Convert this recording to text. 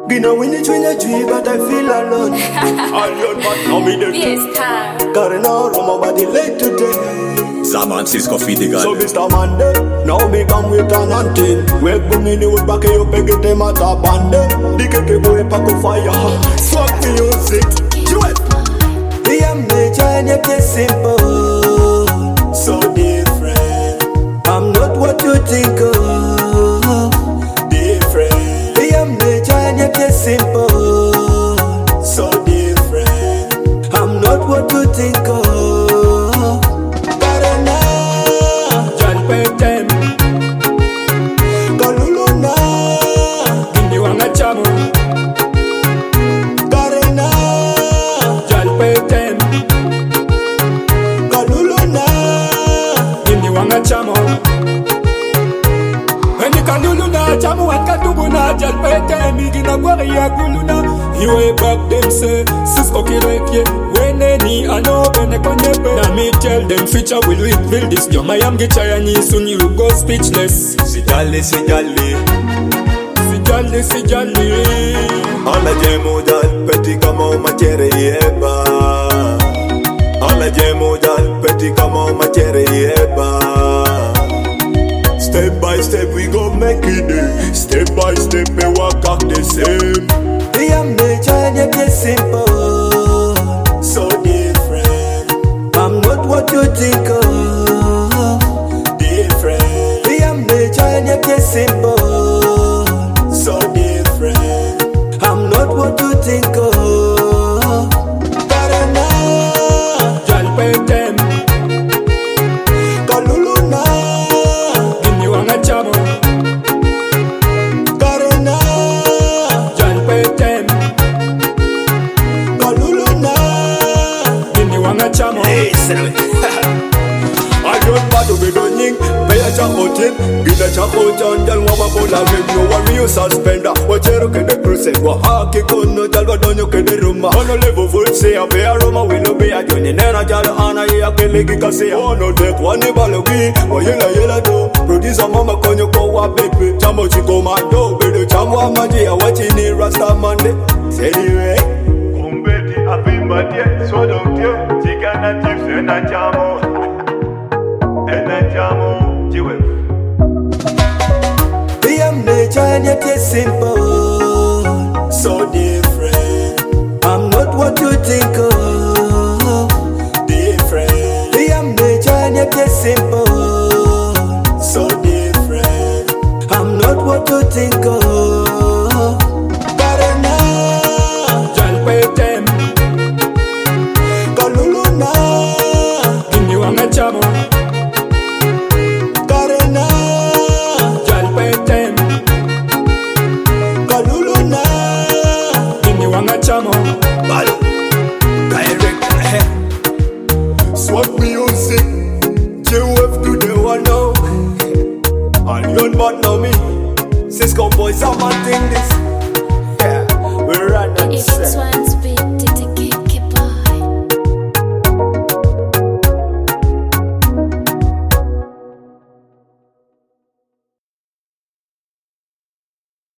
Gina winnie chwinya chui but I feel alone. Alone but now me dead. Fiesta. Karena Roma body late today. Zaman Cisco feed the So girl. Mr. Monday, now me come with an anthem. We bungini wood back you peg it them at a bande. Dikeke boy pack of fire. Swag music. Do it. The nature and yet it's simple. So different. I'm not what you think of. Different. The nature and yet it's simple. So different. I'm not what you think of. Jamu wakatubuna jalpete migina gwari ya guluna Iwe back them say Cisco kireke Weneni ano bene konyepe Na me tell them future will reveal this Yo mayam gichayani soon you go speechless Sijali sijali Sijali sijali Ala jemu jalpeti kama machere yeba Ala jemu jalpeti kama machere yeba Step by step we go make it. Step by step we walk out the same. The nature and yet it's simple. So different. I'm not what you think of. Different. The nature and yet it's simple. So different. I'm not what you think of. Karana Jalpetem Kaluluna Chamo Karena Jalpetem Kaluluna Nini wanga chamo Hey, Selwe. I don't bother with the ning Pay a chakotin Gina chakotan Jal wama bola video Wami you suspender Wachero kede cruise Wahaki kono Jal wadonyo kede ruma Ono level full say a be a roma Wino be a joni Nena jalo ana Iya kele gika say Ono dek wani balogi Wayela yela do Producer mama konyo kwa wa baby Chamo chiko mando Bedo chamwa maji ya wachini Rasta Monday Anyway Umbeti apimba die sodo tio Chikana tips ena chamo Ena chamo jiwe The nature and yet it's simple. So different. I'm not what you think of. Different. The nature and yet it's simple. So different. I'm not what you think of. Karena Jalpetem Kaluluna Nini wanga chamo Karena Jalpetem Kaluluna Nini wanga chamo Balo. Direct. Swag music, JUF to the one now. Alone but now me. Cisco boys, I'm a thing this. Yeah, we're running. It's 20.